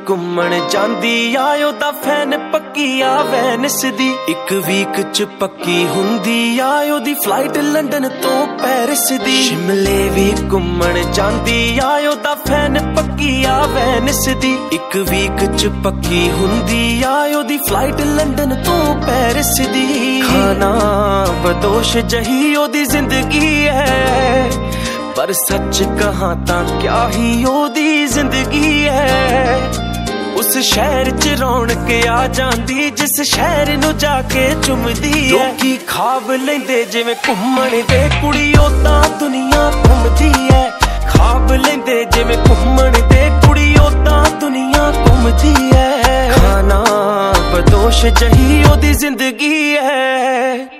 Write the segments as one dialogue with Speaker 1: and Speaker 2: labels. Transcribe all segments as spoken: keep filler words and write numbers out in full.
Speaker 1: घूमण जांदी आ ओदा फैन पक्की आ वैनिस दी। एक वीक च पक्की हुंदी आ ओदी फ्लाइट लंडन तो पेरिस दी। शिमले भी घूमण जांदी आ ओदा फैन पक्की आ वैनिस दी। एक वीक च पक्की हुंदी आ ओदी फ्लाइट लंडन तो पेरिस दी। खाना बदोश जही ओदी जिंदगी है, पर सच कहां तां क्या ही ओदी जिंदगी है। उस शहर च रौनक आ जांदी जिस शहर नू जाके चुमदी है। लोकी खाब लेंदे जिवें घुम्मण दे कुड़ी ओदां दुनिया घुमदी है। खाब लेंदे जिवें घुम्मण दे कुड़ी ओदां दुनिया घुमदी है। खाना बदोश जही ओदी जिंदगी है।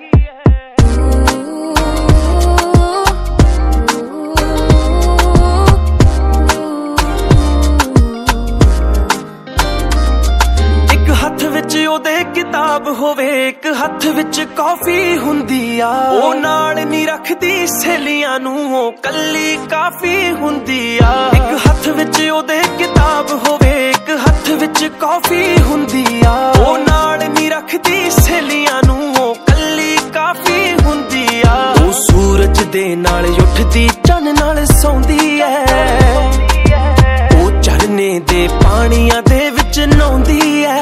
Speaker 1: ओदे किताब होवे एक हथ विच कॉफी हुंदी आ। ओ नाल नी रखदी सहेलियां नू ओ कल्ली काफी हुंदी आ। एक हथ विच ओदे किताब होवे एक हथ विच कॉफी हुंदी आ। ओ नाल नी रखदी सहेलियां नू ओ कल्ली काफी हुंदी आ। ओ सूरज दे नाल उठदी चन्न नाल सौंदी है। ओ झरने दे पानियां दे विच नौंदी है।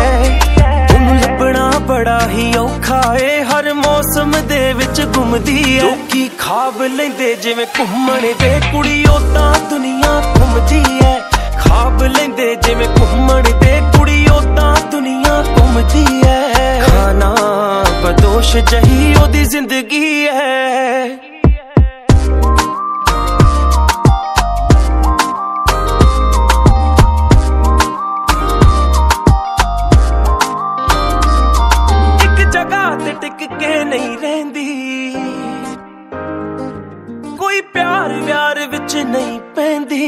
Speaker 1: बड़ा ही औखा है हर मौसम दे विच घुमदी है। लोकी खाब लेंदे जिवें घुम्मण दे कुड़ी ओदां दुनिया घुमदी है। खाब लेंदे जिवें घुम्मण दे कुड़ी ओदां दुनिया घुमदी है। खाना बदोश जही ओदी जिंदगी है। टिक के नहीं रहंदी कोई प्यार व्यार विच नहीं पैंदी।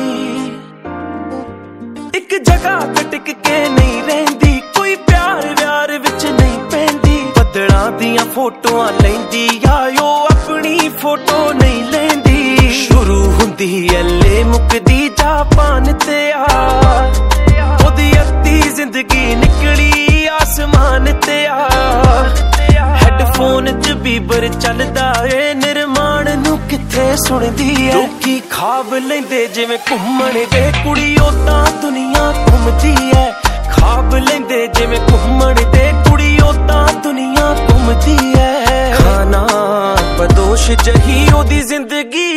Speaker 1: एक जगह ते टिक के नहीं रहंदी कोई प्यार व्यार विच नहीं पैंदी। बदलां दियां फोटोआं लैंदी आयो अपनी फोटो नहीं लैंदी। शुरू हुंदी एले मुकदी जापान ते आ। ओदी अद्धी जिंदगी निकली आसमान ते आ। हेडफोन च बीबर चलदा ए निर्माण नू किथे सुनदी है। लोकी खाब लेंदे जिवें घुम्मण दे कुड़ी ओदां दुनिया घुमदी है। खाब लेंदे जिवें घुम्मण दे कुड़ी ओदां दुनिया घुमदी है। खाना बदोश जही ओदी जिंदगी